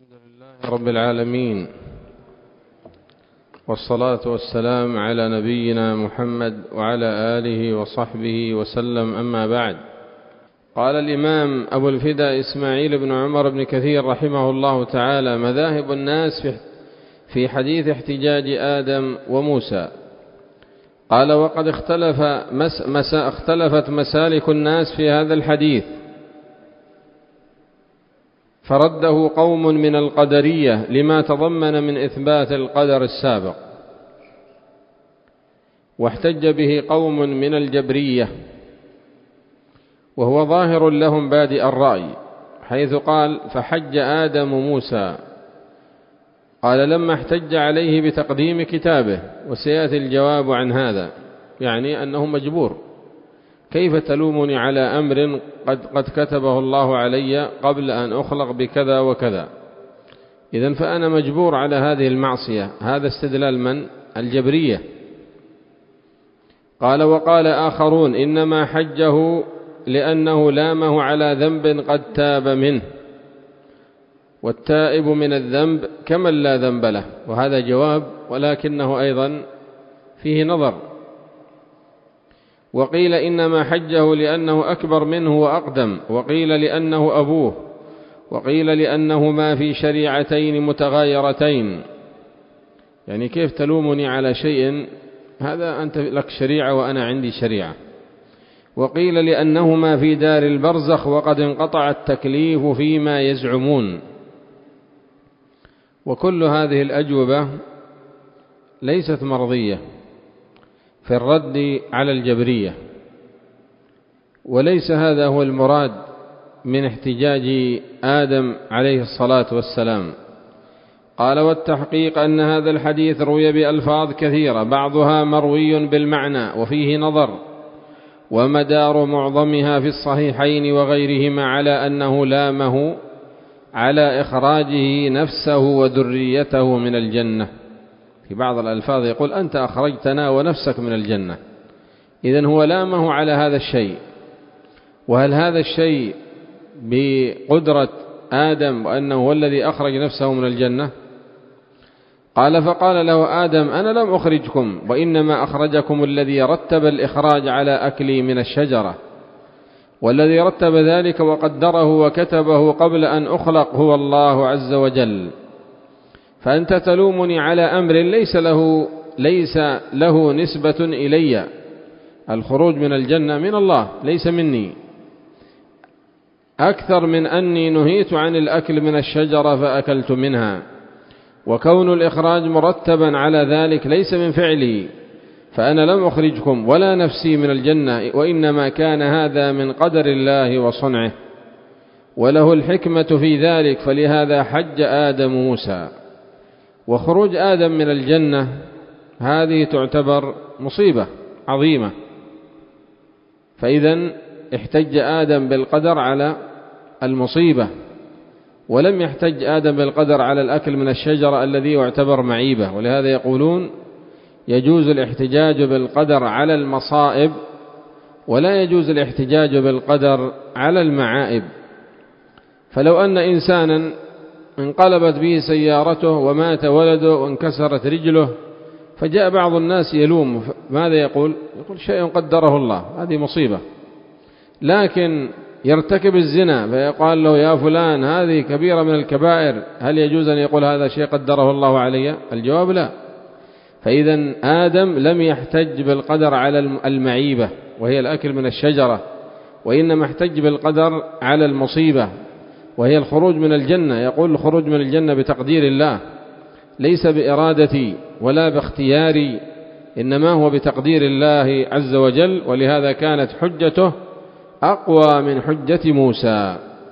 الحمد لله رب العالمين، والصلاة والسلام على نبينا محمد وعلى آله وصحبه وسلم، أما بعد. قال الإمام أبو الفداء إسماعيل بن عمر بن كثير رحمه الله تعالى: مذاهب الناس في حديث احتجاج آدم وموسى. قال: وقد اختلفت مسالك الناس في هذا الحديث، فرده قوم من القدرية لما تضمن من إثبات القدر السابق، واحتج به قوم من الجبرية، وهو ظاهر لهم بادئ الرأي، حيث قال: فحج آدم موسى. قال: لما احتج عليه بتقديم كتابه، وسيأتي الجواب عن هذا، يعني أنه مجبور. كيف تلومني على أمر قد كتبه الله علي قبل أن أخلق بكذا وكذا؟ إذن فأنا مجبور على هذه المعصية. هذا استدلال من؟ الجبرية. قال: وقال آخرون: إنما حجه لأنه لامه على ذنب قد تاب منه، والتائب من الذنب كمن لا ذنب له. وهذا جواب، ولكنه أيضا فيه نظر. وقيل إنما حجه لأنه أكبر منه وأقدم، وقيل لأنه أبوه، وقيل لأنهما في شريعتين متغايرتين. يعني كيف تلومني على شيء هذا أنت لك شريعة وأنا عندي شريعة. وقيل لأنهما في دار البرزخ وقد انقطع التكليف فيما يزعمون. وكل هذه الأجوبة ليست مرضية في الرد على الجبرية، وليس هذا هو المراد من احتجاج آدم عليه الصلاة والسلام. قال: والتحقيق أن هذا الحديث روي بألفاظ كثيرة، بعضها مروي بالمعنى وفيه نظر، ومدار معظمها في الصحيحين وغيرهما على أنه لامه على إخراجه نفسه وذريته من الجنة. في بعض الألفاظ يقول: أنت أخرجتنا ونفسك من الجنة. إذن هو لامه على هذا الشيء. وهل هذا الشيء بقدرة آدم وأنه هو الذي أخرج نفسه من الجنة؟ قال: فقال له آدم: أنا لم أخرجكم، وإنما أخرجكم الذي رتب الإخراج على أكلي من الشجرة، والذي رتب ذلك وقدره وكتبه قبل أن أخلق هو الله عز وجل. فأنت تلومني على أمر ليس له نسبة إلي. الخروج من الجنة من الله ليس مني، أكثر من أني نهيت عن الأكل من الشجرة فأكلت منها. وكون الإخراج مرتبا على ذلك ليس من فعلي، فأنا لم أخرجكم ولا نفسي من الجنة، وإنما كان هذا من قدر الله وصنعه، وله الحكمة في ذلك، فلهذا حج آدم موسى. وخروج آدم من الجنة هذه تعتبر مصيبة عظيمة. فإذا احتج آدم بالقدر على المصيبة، ولم يحتج آدم بالقدر على الأكل من الشجرة الذي يعتبر معيبة. ولهذا يقولون: يجوز الاحتجاج بالقدر على المصائب، ولا يجوز الاحتجاج بالقدر على المعائب. فلو أن إنسانا انقلبت به سيارته ومات ولده وانكسرت رجله، فجاء بعض الناس يلوم، ماذا يقول؟ يقول: شيء قدره الله، هذه مصيبة. لكن يرتكب الزنا فيقال له: يا فلان هذه كبيرة من الكبائر، هل يجوز أن يقول هذا شيء قدره الله علي؟ الجواب لا. فإذا آدم لم يحتج بالقدر على المعيبة وهي الأكل من الشجرة، وإنما احتج بالقدر على المصيبة وهي الخروج من الجنة. يقول: الخروج من الجنة بتقدير الله، ليس بإرادتي ولا باختياري، إنما هو بتقدير الله عز وجل. ولهذا كانت حجته أقوى من حجة موسى.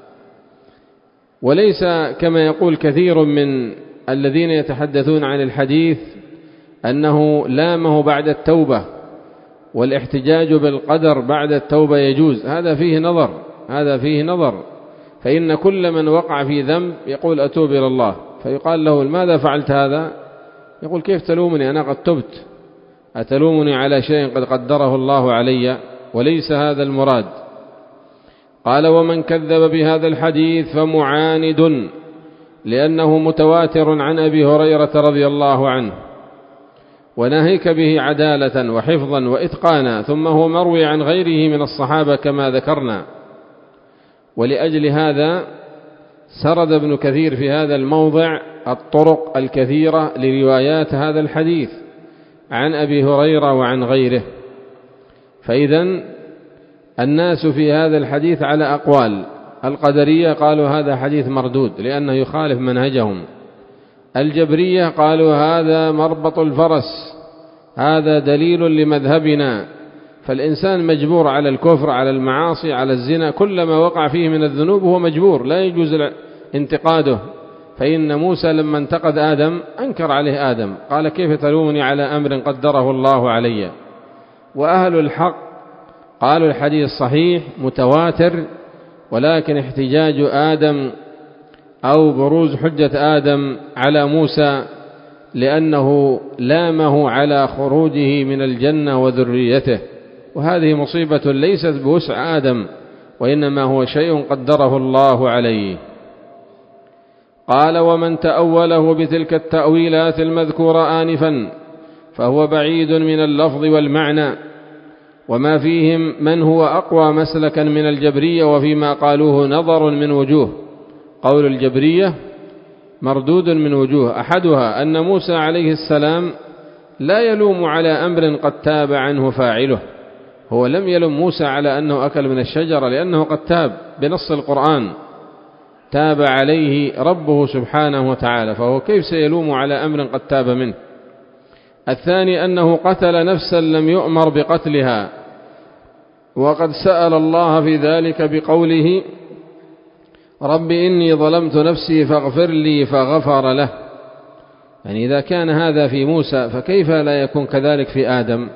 وليس كما يقول كثير من الذين يتحدثون عن الحديث أنه لامه بعد التوبة، والاحتجاج بالقدر بعد التوبة يجوز. هذا فيه نظر. فإن كل من وقع في ذنب يقول: أتوب إلى الله، فيقال له: لماذا فعلت هذا؟ يقول: كيف تلومني؟ أنا قد تبت، أتلومني على شيء قد قدره الله علي؟ وليس هذا المراد. قال: ومن كذب بهذا الحديث فمعاند لأنه متواتر عن أبي هريرة رضي الله عنه، وناهيك به عدالة وحفظا وإتقانا، ثم هو مروي عن غيره من الصحابة كما ذكرنا. ولأجل هذا سرد ابن كثير في هذا الموضع الطرق الكثيرة لروايات هذا الحديث عن أبي هريرة وعن غيره. فإذن الناس في هذا الحديث على أقوال. القدرية قالوا هذا حديث مردود لأنه يخالف منهجهم. الجبرية قالوا هذا مربط الفرس، هذا دليل لمذهبنا، فالإنسان مجبور على الكفر، على المعاصي، على الزنا، كلما وقع فيه من الذنوب هو مجبور، لا يجوز انتقاده. فإن موسى لما انتقد آدم أنكر عليه آدم، قال كيف تلومني على أمر قدره الله علي. وأهل الحق قالوا الحديث صحيح متواتر، ولكن احتجاج آدم أو بروز حجة آدم على موسى لأنه لامه على خروجه من الجنة وذريته، وهذه مصيبة ليست بوسع آدم، وإنما هو شيء قدره الله عليه. قال ومن تأوله بتلك التأويلات المذكورة آنفا فهو بعيد من اللفظ والمعنى، وما فيهم من هو أقوى مسلكا من الجبرية، وفيما قالوه نظر من وجوه. قول الجبرية مردود من وجوه، أحدها أن موسى عليه السلام لا يلوم على أمر قد تاب عنه فاعله، هو لم يلوم موسى على أنه أكل من الشجرة لأنه قد تاب بنص القرآن، تاب عليه ربه سبحانه وتعالى، فهو كيف سيلوم على أمر قد تاب منه. الثاني أنه قتل نفسا لم يؤمر بقتلها، وقد سأل الله في ذلك بقوله رب إني ظلمت نفسي فاغفر لي فغفر له. يعني إذا كان هذا في موسى فكيف لا يكون كذلك في آدم.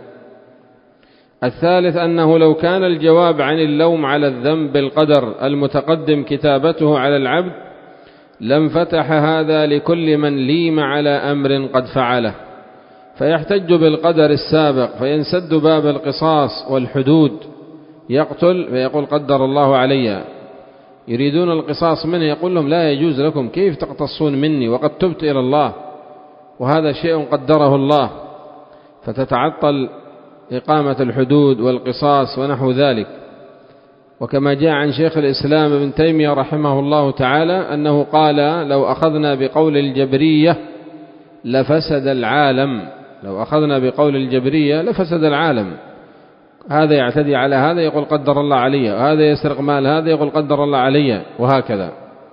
الثالث أنه لو كان الجواب عن اللوم على الذنب بالقدر المتقدم كتابته على العبد لم فتح هذا لكل من ليم على أمر قد فعله، فيحتج بالقدر السابق فينسد باب القصاص والحدود، يقتل فيقول قدر الله علي، يريدون القصاص منه يقول لهم لا يجوز لكم، كيف تقتصون مني وقد تبت إلى الله، وهذا شيء قدره الله، فتتعطل إقامة الحدود والقصاص ونحو ذلك. وكما جاء عن شيخ الإسلام ابن تيمية رحمه الله تعالى أنه قال لو أخذنا بقول الجبرية لفسد العالم، لو أخذنا بقول الجبرية لفسد العالم، هذا يعتدي على هذا يقول قدر الله علي، وهذا يسرق مال هذا يقول قدر الله علي، وهكذا.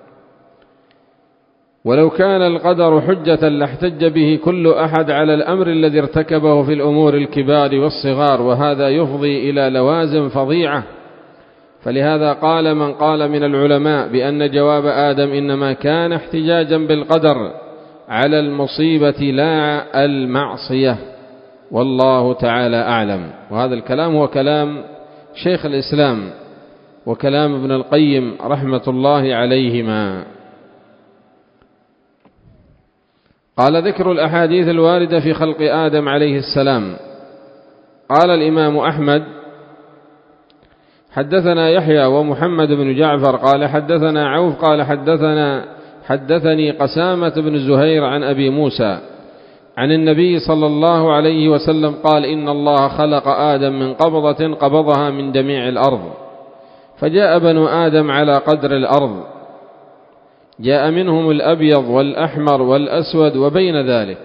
ولو كان القدر حجة لاحتج به كل أحد على الأمر الذي ارتكبه في الأمور الكبار والصغار، وهذا يفضي إلى لوازم فظيعة. فلهذا قال من قال من العلماء بأن جواب آدم إنما كان احتجاجا بالقدر على المصيبة لا المعصية، والله تعالى أعلم. وهذا الكلام هو كلام شيخ الإسلام وكلام ابن القيم رحمة الله عليهما. قال ذكر الأحاديث الواردة في خلق آدم عليه السلام. قال الإمام أحمد حدثنا يحيى ومحمد بن جعفر قال حدثنا عوف قال حدثني قسامة بن زهير عن أبي موسى عن النبي صلى الله عليه وسلم قال إن الله خلق آدم من قبضة قبضها من جميع الأرض، فجاء بنو آدم على قدر الأرض، جاء منهم الأبيض والأحمر والأسود وبين ذلك،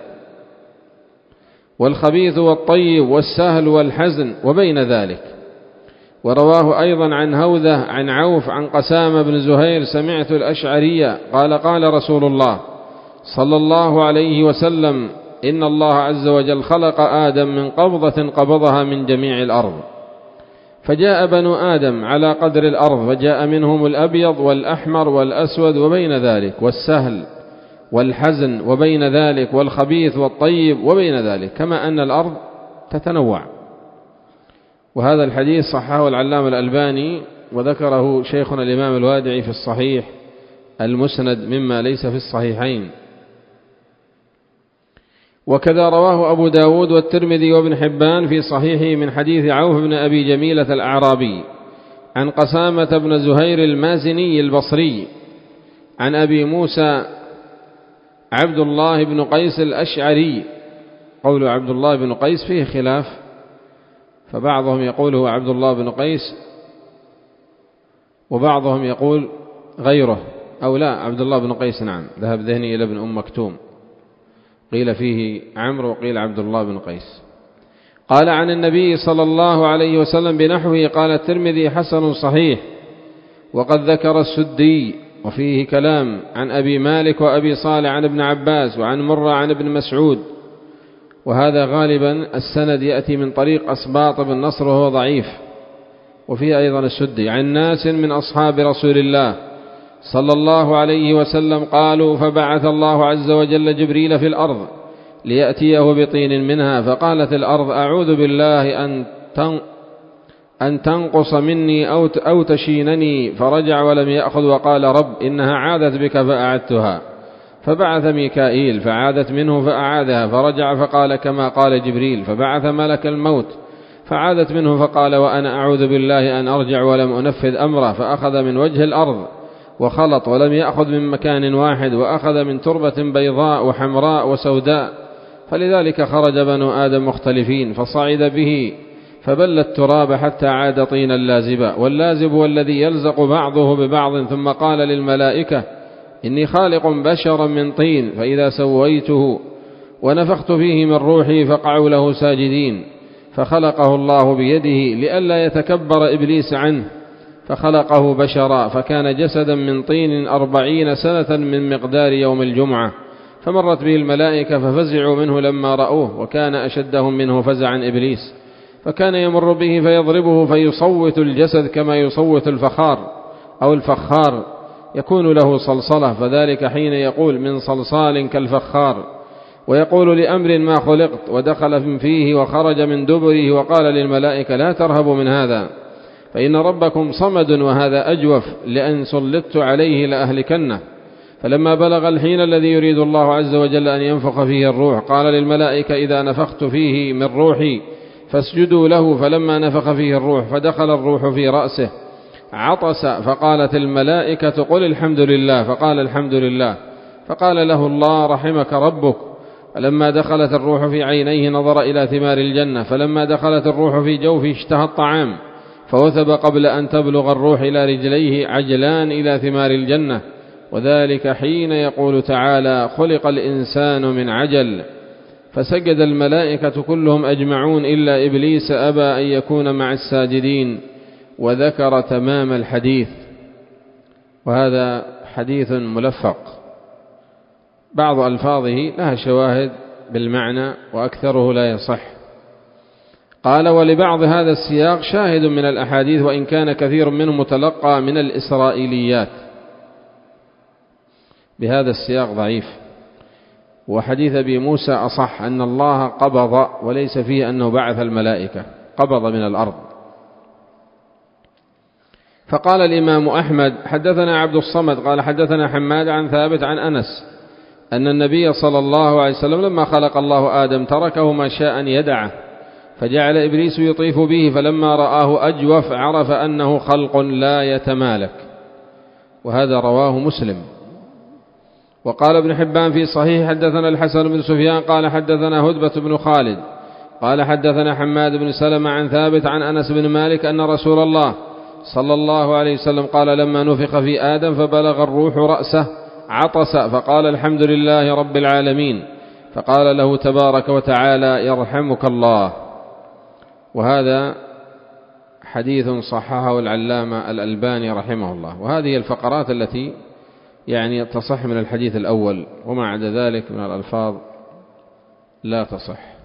والخبيث والطيب والسهل والحزن وبين ذلك. ورواه أيضا عن هوذة عن عوف عن قسامة بن زهير سمعت الأشعرية قال قال رسول الله صلى الله عليه وسلم إن الله عز وجل خلق آدم من قبضة قبضها من جميع الأرض، فجاء بنو آدم على قدر الأرض، فجاء منهم الأبيض والأحمر والأسود وبين ذلك، والسهل والحزن وبين ذلك، والخبيث والطيب وبين ذلك، كما أن الأرض تتنوع. وهذا الحديث صححه العلامة الألباني، وذكره شيخنا الإمام الوادعي في الصحيح المسند مما ليس في الصحيحين. وكذا رواه أبو داود والترمذي وابن حبان في صحيحه من حديث عوف بن أبي جميلة الأعرابي عن قسامة بن زهير المازني البصري عن أبي موسى عبد الله بن قيس الأشعري. قول عبد الله بن قيس فيه خلاف، فبعضهم يقول هو عبد الله بن قيس وبعضهم يقول غيره، أو لا عبد الله بن قيس، نعم، ذهب ذهني إلى ابن أم مكتوم، قيل فيه عمرو وقيل عبد الله بن قيس. قال عن النبي صلى الله عليه وسلم بنحوه. قال الترمذي حسن صحيح. وقد ذكر السدي وفيه كلام عن أبي مالك وأبي صالح عن ابن عباس وعن مرة عن ابن مسعود، وهذا غالبا السند يأتي من طريق أسباط بن نصر وهو ضعيف. وفيه أيضا السدي عن ناس من أصحاب رسول الله صلى الله عليه وسلم قالوا: فبعث الله عز وجل جبريل في الأرض ليأتيه بطين منها، فقالت الأرض: أعوذ بالله أن تنقص مني أو تشينني، فرجع ولم يأخذ وقال: رب إنها عادت بك فأعدتها. فبعث ميكائيل فعادت منه فأعادها، فرجع فقال كما قال جبريل، فبعث ملك الموت فعادت منه فقال: وأنا أعوذ بالله أن أرجع ولم أنفذ أمره، فأخذ من وجه الأرض وخلط ولم يأخذ من مكان واحد، وأخذ من تربة بيضاء وحمراء وسوداء، فلذلك خرج بنو آدم مختلفين، فصعد به فبل التراب حتى عاد طينا لازبا، واللازب هو الذي يلزق بعضه ببعض. ثم قال للملائكة: إني خالق بشرا من طين، فإذا سويته ونفخت فيه من روحي فقعوا له ساجدين، فخلقه الله بيده لئلا يتكبر إبليس عنه، فخلقه بشرا، فكان جسدا من طين 40 سنة من مقدار يوم الجمعة. فمرت به الملائكة ففزعوا منه لما رأوه، وكان أشدهم منه فزعا إبليس، فكان يمر به فيضربه فيصوت الجسد كما يصوت الفخار أو الفخار، يكون له صلصلة، فذلك حين يقول: من صلصال كالفخار. ويقول: لأمر ما خلقت، ودخل فيه وخرج من دبره، وقال للملائكة: لا ترهبوا من هذا، فإن ربكم صمد وهذا أجوف، لأن سلطت عليه لأهلكنه. فلما بلغ الحين الذي يريد الله عز وجل أن ينفخ فيه الروح، قال للملائكة: إذا نفخت فيه من روحي فاسجدوا له. فلما نفخ فيه الروح فدخل الروح في رأسه، عطس، فقالت الملائكة: قل الحمد لله، فقال: الحمد لله. فقال له الله: رحمك ربك. فلما دخلت الروح في عينيه نظر إلى ثمار الجنة، فلما دخلت الروح في جوفه اشتهى الطعام، فوثب قبل أن تبلغ الروح إلى رجليه عجلان إلى ثمار الجنة، وذلك حين يقول تعالى: خلق الإنسان من عجل. فسجد الملائكة كلهم أجمعون إلا إبليس أبى أن يكون مع الساجدين، وذكر تمام الحديث. وهذا حديث ملفق، بعض ألفاظه لها شواهد بالمعنى وأكثره لا يصح. قال: ولبعض هذا السياق شاهد من الأحاديث، وإن كان كثير منه متلقى من الإسرائيليات، بهذا السياق ضعيف. وحديث أبي موسى أصح، أن الله قبض، وليس فيه أنه بعث الملائكة، قبض من الأرض. فقال الإمام أحمد: حدثنا عبد الصمد قال حدثنا حماد عن ثابت عن أنس أن النبي صلى الله عليه وسلم لما خلق الله آدم تركه ما شاء أن يدعه، فجعل إبليس يطيف به، فلما رآه أجوف عرف أنه خلق لا يتمالك. وهذا رواه مسلم. وقال ابن حبان في صحيح: حدثنا الحسن بن سفيان قال حدثنا هدبة بن خالد قال حدثنا حماد بن سلمة عن ثابت عن أنس بن مالك أن رسول الله صلى الله عليه وسلم قال: لما نفخ في آدم فبلغ الروح رأسه عطس، فقال: الحمد لله رب العالمين، فقال له تبارك وتعالى: يرحمك الله. وهذا حديث صححه العلامة الألباني رحمه الله. وهذه الفقرات التي يعني تصح من الحديث الأول، وما عدا ذلك من الألفاظ لا تصح.